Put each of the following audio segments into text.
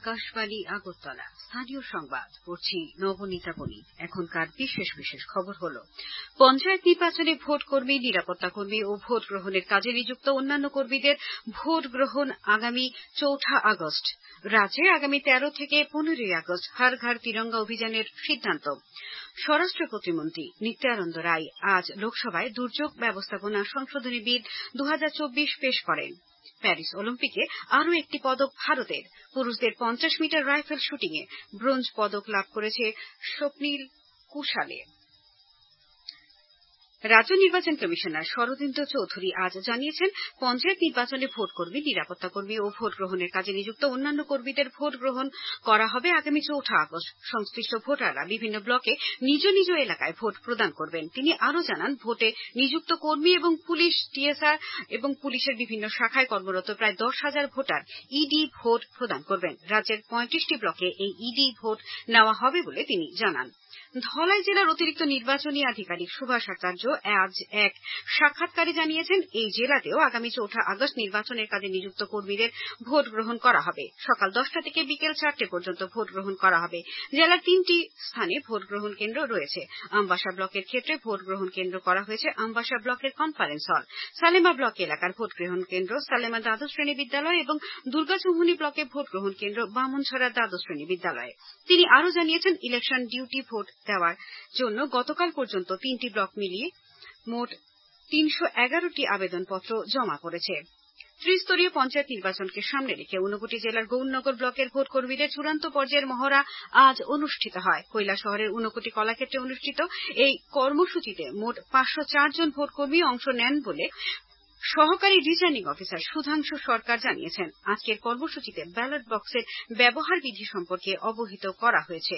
আকাশবাণী আগরতলা স্থানীয় সংবাদ পড়ছি নবনীতা বণি। এখনকার বিশেষ বিশেষ খবর হলো পঞ্চায়েত নির্বাচনে ভোট কর্মী, নিরাপত্তা কর্মী ও ভোট গ্রহণের কাজে নিযুক্ত অন্যান্য কর্মীদের ভোট গ্রহণ আগামী 4 আগস্ট। রাজ্যে আগামী 13 থেকে 15 আগস্ট হর ঘর তিরঙ্গা অভিযানের সিদ্ধান্ত। স্বরাষ্ট্র প্রতিমন্ত্রী নিত্যানন্দ রায় আজ লোকসভায় দুর্যোগ ব্যবস্থাপনা সংশোধনী বিল 2024 পেশ করেন। প্যারিস অলিম্পিকে আরও একটি পদক ভারতের। পুরুষদের 50 মিটার রাইফেল শুটিংয়ে ব্রোঞ্জ পদক লাভ করেছে স্বপ্নিল কুশালে। রাজ্য নির্বাচন কমিশনার শরদিন্দু চৌধুরী আজ জানিয়েছেন, পঞ্চায়েত নির্বাচনে ভোট কর্মী, নিরাপত্তা কর্মী ও ভোট গ্রহণের কাজে নিযুক্ত অন্যান্য কর্মীদের ভোট গ্রহণ করা হবে আগামী 4 আগস্ট। সংশ্লিষ্ট ভোটাররা বিভিন্ন ব্লকে নিজ নিজ এলাকায় ভোট প্রদান করবেন। তিনি আরও জানান, ভোটে নিযুক্ত কর্মী এবং পুলিশ, টিএসআর এবং পুলিশের বিভিন্ন শাখায় কর্মরত প্রায় 10,000 ভোটার ইডি ভোট প্রদান করবেন। রাজ্যের 35টি ব্লকে এই ইডি ভোট নেওয়া হবে বলে তিনি জানান। ধলাই জেলার অতিরিক্ত নির্বাচনী আধিকারিক সুভাষ আচার্য আজ এক সাক্ষাৎকারে জানিয়েছেন, এই জেলাতেও আগামী 4 আগস্ট নির্বাচনের কাজে নিযুক্ত কর্মীদের ভোট গ্রহণ করা হবে। সকাল 10টা থেকে বিকেল 4টে পর্যন্ত ভোট গ্রহণ করা হবে। জেলার 3টি স্থানে ভোট গ্রহণ কেন্দ্র রয়েছে। আমবাসা ব্লকের ক্ষেত্রে ভোট গ্রহণ কেন্দ্র করা হয়েছে আমবাসা ব্লকের কনফারেন্স হল। সালেমা ব্লক এলাকার ভোট গ্রহণ কেন্দ্র সালেমা দ্বাদশ শ্রেণী বিদ্যালয় এবং দুর্গাচৌমুহনী ব্লকে ভোট গ্রহণ কেন্দ্র বামুনছড়া দ্বাদশ শ্রেণী বিদ্যালয়ে। তিনি আরও জানিয়েছেন, ইলেকশন ডিউটি ভোট দেওয়ার জন্য গতকাল পর্যন্ত 3টি ব্লক মিলিয়ে মোট 311টি আবেদনপত্র জমা পড়েছে। ত্রিস্তরীয় পঞ্চায়েত নির্বাচনকে সামনে রেখে ঊনকোটি জেলার গৌরনগর ব্লকের ভোট কর্মীদের চূড়ান্ত পর্যায়ের মহড়া আজ অনুষ্ঠিত হয়। কৈলাসহরের ঊনকোটি কলাক্ষেত্রে অনুষ্ঠিত এই কর্মসূচিতে মোট 504 জন ভোট কর্মী অংশ নেন বলে সহকারী রিটার্নিং অফিসার সুধাংশু সরকার জানিয়েছেন। আজকের কর্মসূচিতে ব্যালট বক্সের ব্যবহার বিধি সম্পর্কে অবহিত করা হয়েছে।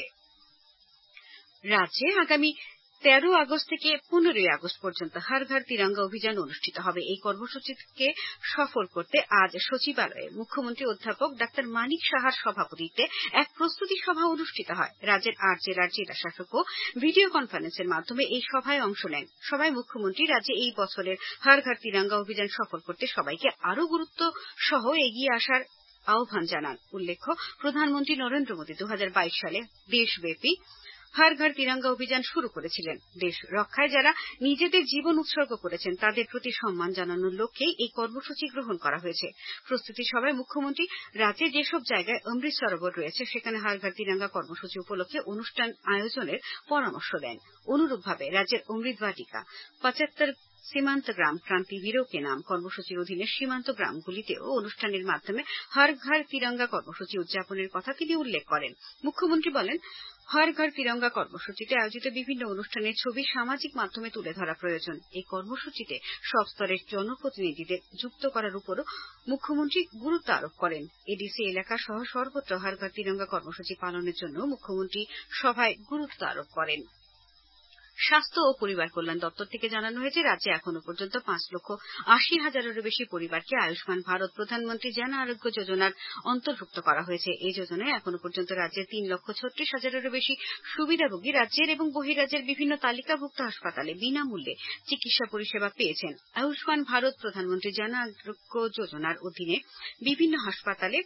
রাজ্যে আগামী 13 আগস্ট থেকে 15 আগস্ট পর্যন্ত হর ঘর তিরঙ্গা অভিযান অনুষ্ঠিত হবে। এই কর্মসূচিকে সফল করতে আজ সচিবালয়ে মুখ্যমন্ত্রী অধ্যাপক ডা মানিক সাহার সভাপতিত্বে এক প্রস্তুতি সভা অনুষ্ঠিত হয়। রাজ্যের 8 জেলার জেলাশাসকও ভিডিও কনফারেন্সের মাধ্যমে এই সভায় অংশ নেন। সভায় মুখ্যমন্ত্রী রাজ্যে এই বছরের হর ঘর তিরঙ্গা অভিযান সফল করতে সবাইকে আরও গুরুত্ব সহ এগিয়ে আসার আহ্বান জানান। উল্লেখ্য, প্রধানমন্ত্রী নরেন্দ্র মোদী 2022 সালে দেশব্যাপী হর ঘর তিরঙ্গা অভিযান শুরু করেছিলেন। দেশ রক্ষায় যারা নিজেদের জীবন উৎসর্গ করেছেন তাদের প্রতি সম্মান জানানোর লক্ষ্যেই এই কর্মসূচি গ্রহণ করা হয়েছে। প্রস্তুতি সভায় মুখ্যমন্ত্রী রাজ্যে যেসব জায়গায় অমৃত সরোবর রয়েছে সেখানে হর ঘর তিরঙ্গা কর্মসূচি উপলক্ষে অনুষ্ঠান আয়োজনের পরামর্শ দেন। অনুরূপভাবে রাজ্যের অমৃত বাটিকা 75 সীমান্ত গ্রাম ক্রান্তিবীরও কে নাম কর্মসূচির অধীনে সীমান্ত গ্রামগুলিতেও অনুষ্ঠানের মাধ্যমে হর ঘর তিরঙ্গা কর্মসূচি উদযাপনের কথা তিনি উল্লেখ করেন। মুখ্যমন্ত্রী বলেন, হর ঘর তিরঙ্গা কর্মসূচিতে আয়োজিত বিভিন্ন অনুষ্ঠানের ছবি সামাজিক মাধ্যমে তুলে ধরা প্রয়োজন। এই কর্মসূচিতে সব স্তরের জনপ্রতিনিধিদের যুক্ত করার উপরও মুখ্যমন্ত্রী গুরুত্ব আরোপ করেন। এডিসি এলাকা সহ সর্বত্র হর ঘর তিরঙ্গা কর্মসূচি পালনের জন্য মুখ্যমন্ত্রী সভায় গুরুত্ব আরোপ করেন। স্বাস্থ্য ও পরিবার কল্যাণ দপ্তর থেকে জানানো হয়েছে, রাজ্যে এখনো পর্যন্ত 5,80,000-এরও বেশি পরিবারকে আয়ুষ্মান ভারত প্রধানমন্ত্রী জন আরোগ্য যোজনার অন্তর্ভুক্ত করা হয়েছে। এই যোজনায় এখনো পর্যন্ত রাজ্যের 3,36,000-এরও বেশি সুবিধাভোগী রাজ্যের এবং বহিরাজ্যের বিভিন্ন তালিকাভুক্ত হাসপাতালে বিনামূল্যে চিকিৎসা পরিষেবা পেয়েছেন। আয়ুষ্মান ভারত প্রধানমন্ত্রী জন আরোগ্য যোজনার অধীনে বিভিন্ন হাসপাতালে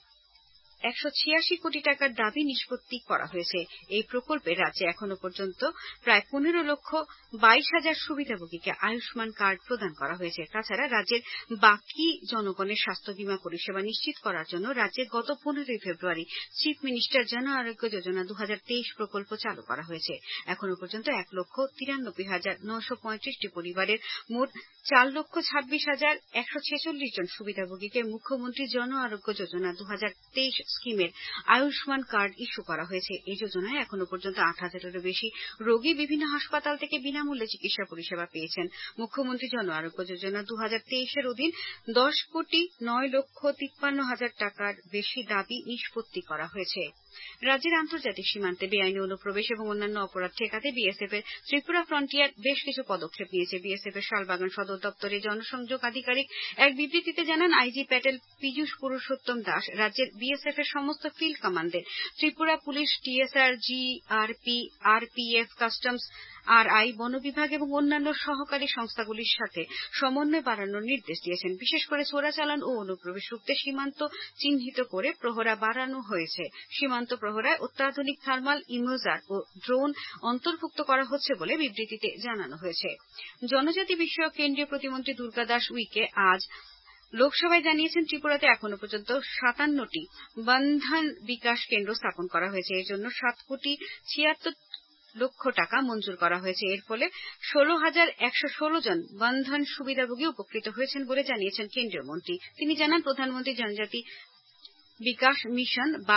186 কোটি টাকার দাবি নিষ্পত্তি করা হয়েছে। এই প্রকল্পে রাজ্যে এখনো পর্যন্ত প্রায় 15,22,000 সুবিধাভোগীকে আয়ুষ্মান কার্ড প্রদান করা হয়েছে। তাছাড়া রাজ্যের বাকি জনগণের স্বাস্থ্য বীমা পরিষেবা নিশ্চিত করার জন্য রাজ্যে গত 15 ফেব্রুয়ারি চিফ মিনিস্টার জন আরোগ্য যোজনা 2023 প্রকল্প চালু করা হয়েছে। এখনো পর্যন্ত 1,93,935টি পরিবারের মোট 4,26,146 জন সুবিধাভোগীকে মুখ্যমন্ত্রী জন আরোগ্য যোজনা 2023 স্কিমের আয়ুষ্মান কার্ড ইস্যু করা হয়েছে। এই যোজনায় এখনো পর্যন্ত 8,000-এরও বেশি রোগী বিভিন্ন হাসপাতাল থেকে বিনামূল্যে চিকিৎসা পরিষেবা পেয়েছেন। মুখ্যমন্ত্রী জন আরোগ্য যোজনা 2023-এর অধীন 10,09,53,000 টাকার বেশি দাবি নিষ্পত্তি করা হয়েছে। রাজ্যের আন্তর্জাতিক সীমান্তে বেআইনি অনুপ্রবেশ এবং অন্যান্য অপরাধ ঠেকাতে বিএসএফ এর ত্রিপুরা ফ্রন্টিয়ার বেশ কিছু পদক্ষেপ নিয়েছে। বিএসএফ এর শালবাগান সদর দপ্তরের জনসংযোগ আধিকারিক এক বিবৃতিতে জানান, আইজি প্যাটেল পীযূষ পুরুষোত্তম দাস রাজ্যের বিএসএফ এর সমস্ত ফিল্ড কমান্ডের Tripura police, TSR, GRP, RPF, customs RI, বন বিভাগ এবং অন্যান্য সহকারী সংস্থাগুলির সাথে সমন্বয় বাড়ানোর নির্দেশ দিয়েছেন। বিশেষ করে চোরাচালান ও অনুপ্রবেশ রুখতে সীমান্ত চিহ্নিত করে প্রহরা বাড়ানো হয়েছে। সীমান্ত প্রহরায় অত্যাধুনিক থার্মাল ইমেজার ও ড্রোন অন্তর্ভুক্ত করা হচ্ছে বলে বিবৃতিতে জানানো হয়েছে। জনজাতি বিষয়ক কেন্দ্রীয় প্রতিমন্ত্রী দুর্গা দাস উইকে আজ লোকসভায় জানিয়েছেন, ত্রিপুরাতে এখনো পর্যন্ত 57টি বন্ধন বিকাশ কেন্দ্র স্থাপন করা হয়েছে। এর জন্য 7,76,00,000 টাকা মঞ্জুর করা হয়েছে। এর ফলে 16,116 জন বন্ধন সুবিধাভোগী উপকৃত হয়েছেন বলে জানিয়েছেন কেন্দ্রীয় মন্ত্রী। তিনি জানান, প্রধানমন্ত্রী জনজাতি বিকাশ মিশন বা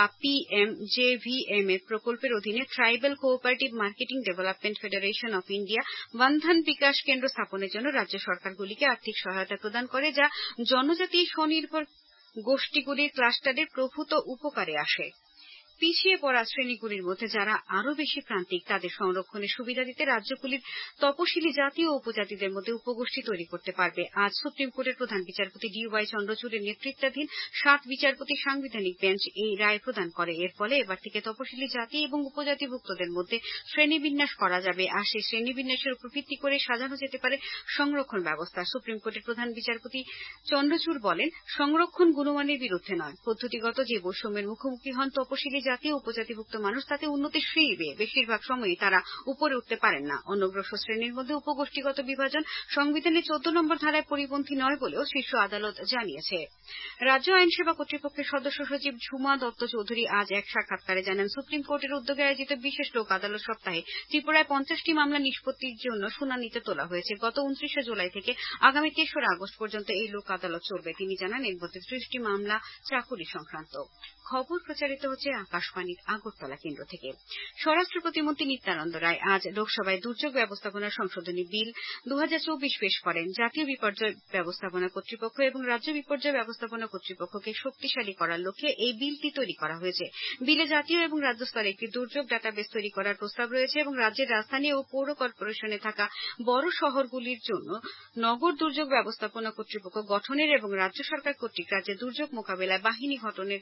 PMJVM এর প্রকল্পের অধীনে tribal cooperative marketing development federation of India Van Dhan Vikas Kendra স্থাপনের জন্য রাজ্য সরকারগুলিকে আর্থিক সহায়তা প্রদান করে, যা জনজাতি স্বনির্ভর গোষ্ঠীগুলির ক্লাস্টারের প্রভূত উপকারে আসে। পিছিয়ে পড়া শ্রেণীগুলির মধ্যে যারা আরও বেশি প্রান্তিক, তাদের সংরক্ষণের সুবিধা দিতে রাজ্যগুলির তপশিলি জাতি ও উপজাতিদের মধ্যে উপগোষ্ঠী তৈরি করতে পারবে। আজ সুপ্রিম কোর্টের প্রধান বিচারপতি DY চন্দ্রচূড়ের নেতৃত্বাধীন 7 বিচারপতির সাংবিধানিক বেঞ্চ এই রায় প্রদান করে। এর ফলে এবার থেকে তপশিলি জাতি এবং উপজাতিভুক্তদের মধ্যে শ্রেণীবিন্যাস করা যাবে, আর সেই শ্রেণীবিন্যাসের উপর ভিত্তি করে সাজানো যেতে পারে সংরক্ষণ ব্যবস্থা। সুপ্রিম কোর্টের প্রধান বিচারপতি চন্দ্রচূড় বলেন, সংরক্ষণ গুণমানের বিরুদ্ধে নয়, পদ্ধতিগত যে বৈষম্যের মুখোমুখি হন তপশিলি জাতি ও উপজাতিভুক্ত মানুষ, তাতে উন্নতির সিঁড়ি বেশিরভাগ সময়ই তারা উপরে উঠতে পারেন না। অনগ্রসর শ্রেণীর মধ্যে উপগোষ্ঠীগত বিভাজন সংবিধানের 14 নম্বর ধারায় পরিপন্থী নয় বলেও শীর্ষ আদালত জানিয়েছে। রাজ্য আইনসেবা কর্তৃপক্ষের সদস্য সচিব ঝুমা দত্ত চৌধুরী আজ এক সাক্ষাৎকারে জানান, সুপ্রিম কোর্টের উদ্যোগে আয়োজিত বিশেষ লোক আদালত সপ্তাহে ত্রিপুরায় 50টি মামলা নিষ্পত্তির জন্য শুনানিতে তোলা হয়েছে। গত 29শে জুলাই থেকে আগামী 3রা আগস্ট পর্যন্ত এই লোক আদালত চলবে। তিনি জানান, এর মধ্যে 30টি মামলা চাকুরি সংক্রান্ত। খবর প্রচারিত হচ্ছে আকাশবাণীর আগরতলা কেন্দ্র থেকে। স্বরাষ্ট্র প্রতিমন্ত্রী নিত্যানন্দ রায় আজ লোকসভায় দুর্যোগ ব্যবস্থাপনা সংশোধনী বিল 2024 পেশ করেন। জাতীয় বিপর্যয় ব্যবস্থাপনা কর্তৃপক্ষ এবং রাজ্য বিপর্যয় ব্যবস্থাপনা কর্তৃপক্ষকে শক্তিশালী করার লক্ষ্যে এই বিলটি তৈরি করা হয়েছে। বিলে জাতীয় এবং রাজ্য স্তরে একটি দুর্যোগ ডাটাবেস তৈরি করার প্রস্তাব রয়েছে এবং রাজ্যের রাজধানী ও পৌর কর্পোরেশনে থাকা বড় শহরগুলির জন্য নগর দুর্যোগ ব্যবস্থাপনা কর্তৃপক্ষ গঠনের এবং রাজ্য সরকার কর্তৃক রাজ্যে দুর্যোগ মোকাবেলায় বাহিনী গঠনের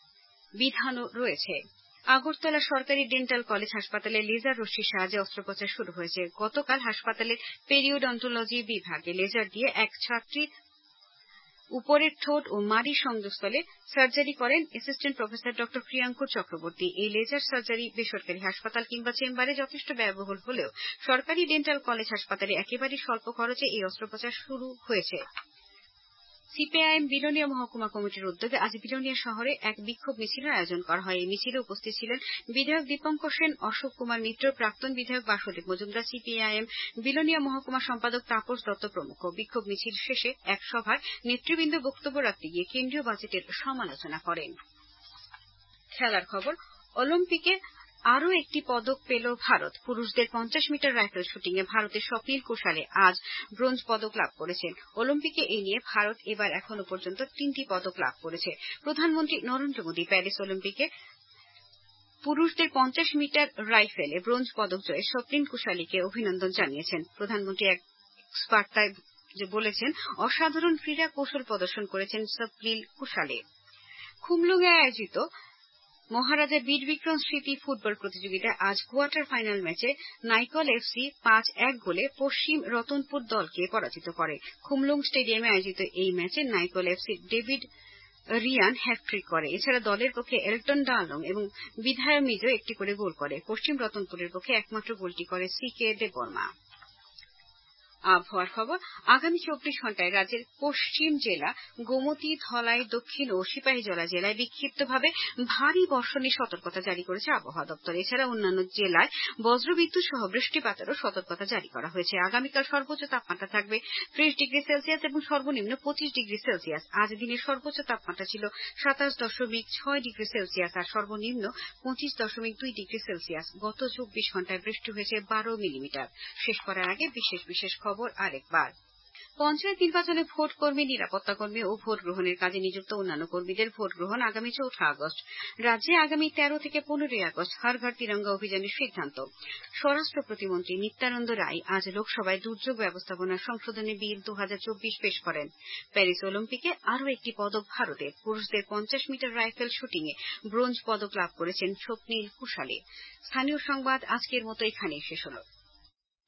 বিধানও রয়েছে। আগরতলা সরকারি ডেন্টাল কলেজ হাসপাতালে লেজার রশ্মির সাহায্যে অস্ত্রোপচার শুরু হয়েছে। গতকাল হাসপাতালের পেরিওডন্টোলজি বিভাগে লেজার দিয়ে এক ছাত্রীর উপরের ঠোঁট ও মাড়ির সংযোগস্থলে সার্জারি করেন অ্যাসিস্ট্যান্ট প্রফেসর ড প্রিয়াঙ্কুর চক্রবর্তী। এই লেজার সার্জারি বেসরকারি হাসপাতাল কিংবা চেম্বারে যথেষ্ট ব্যয়বহুল হলেও সরকারি ডেন্টাল কলেজ হাসপাতালে একেবারেই স্বল্প খরচে এই অস্ত্রোপচার শুরু হয়েছে। সিপিআইএম বিলোনিয়া মহকুমা কমিটির উদ্যোগে আজ বিলোনিয়া শহরে এক বিক্ষোভ মিছিলের আয়োজন করা হয়। এই মিছিলে উপস্থিত ছিলেন বিধায়ক দীপঙ্কর সেন, অশোক কুমার মিত্র, প্রাক্তন বিধায়ক বাসুদেব মজুমদার, সিপিআইএম বিলোনিয়া মহকুমা সম্পাদক তাপস দত্ত প্রমুখ। বিক্ষোভ মিছিল শেষে এক সভায় নেতৃবৃন্দ বক্তব্য রাখতে গিয়ে কেন্দ্রীয় বাজেটের সমালোচনা করেন। খেলার খবর। অলিম্পিকে আরও একটি পদক পেল ভারত। পুরুষদের 50 মিটার রাইফেল শুটিংয়ে ভারতের স্বপ্নিল কুশালে আজ ব্রোঞ্জ পদক লাভ করেছেন। অলিম্পিকে এই নিয়ে ভারত এবার এখনো পর্যন্ত 3টি পদক লাভ করেছে। প্রধানমন্ত্রী নরেন্দ্র মোদী প্যারিস অলিম্পিকে পুরুষদের 50 মিটার রাইফেলে ব্রোঞ্জ পদক জয়ে স্বপ্নিল কুশালীকে অভিনন্দন জানিয়েছেন। প্রধানমন্ত্রী এক বার্তায় বলেছেন, অসাধারণ ক্রীড়া কৌশল প্রদর্শন করেছেন স্বপ্নিল কুশালে। খুমলুঙে আয়োজিত মহারাজা বীর বিক্রম স্মৃতি ফুটবল প্রতিযোগিতায় আজ কোয়ার্টার ফাইনাল ম্যাচে নাইকল এফসি 5-1 গোলে পশ্চিম রতনপুর দলকে পরাজিত করে। খুমলুং স্টেডিয়ামে আয়োজিত এই ম্যাচে নাইকল এফসি ডেভিড রিয়ান হ্যাটট্রিক করে। এছাড়া দলের পক্ষে এলটন ডালং এবং বিধায় মিজো একটি করে গোল করে। পশ্চিম রতনপুরের পক্ষে একমাত্র গোলটি করে সিকে দেববর্মা। আবহাওয়ার খবর। আগামী 24 ঘন্টায় রাজ্যের পশ্চিম জেলা গোমতী, ধলাই, দক্ষিণ ও সিপাহীজলা জেলায় বিক্ষিপ্তভাবে ভারী বর্ষণের সতর্কতা জারি করেছে আবহাওয়া দপ্তর। এছাড়া অন্যান্য জেলায় বজ্রবিদ্যুৎ সহ বৃষ্টিপাতেরও সতর্কতা জারি করা হয়েছে। আগামীকাল সর্বোচ্চ তাপমাত্রা থাকবে 30 ডিগ্রি সেলসিয়াস এবং সর্বনিম্ন 25 ডিগ্রি সেলসিয়াস। আজ দিনের সর্বোচ্চ তাপমাত্রা ছিল 27.6 ডিগ্রি সেলসিয়াস আর সর্বনিম্ন 25.2 ডিগ্রি সেলসিয়াস। গত 24 ঘন্টায় বৃষ্টি হয়েছে 12 মিলিমিটার। শেষ করার আগে বিশেষ খবর আরেকবার। পঞ্চায়েত নির্বাচনে ভোট কর্মী, নিরাপত্তা কর্মী ও ভোট গ্রহণের কাজে নিযুক্ত অন্যান্য কর্মীদের ভোট গ্রহণ আগামী 4 আগস্ট। রাজ্যে আগামী 13 থেকে 15 আগস্ট হর ঘর তিরঙ্গা অভিযানের সিদ্ধান্ত। স্বরাষ্ট্র প্রতিমন্ত্রী নিত্যানন্দ রায় আজ লোকসভায় দুর্যোগ ব্যবস্থাপনা সংশোধনী বিল 2024 পেশ করেন। প্যারিস অলিম্পিকে আরও একটি পদক ভারতের। পুরুষদের 50 মিটার রাইফেল শুটিংয়ে ব্রোঞ্জ পদক লাভ করেছেন স্বপ্নিল কুশালে। স্থানীয় সংবাদ আজকের মতো এখানেই শেষ হল।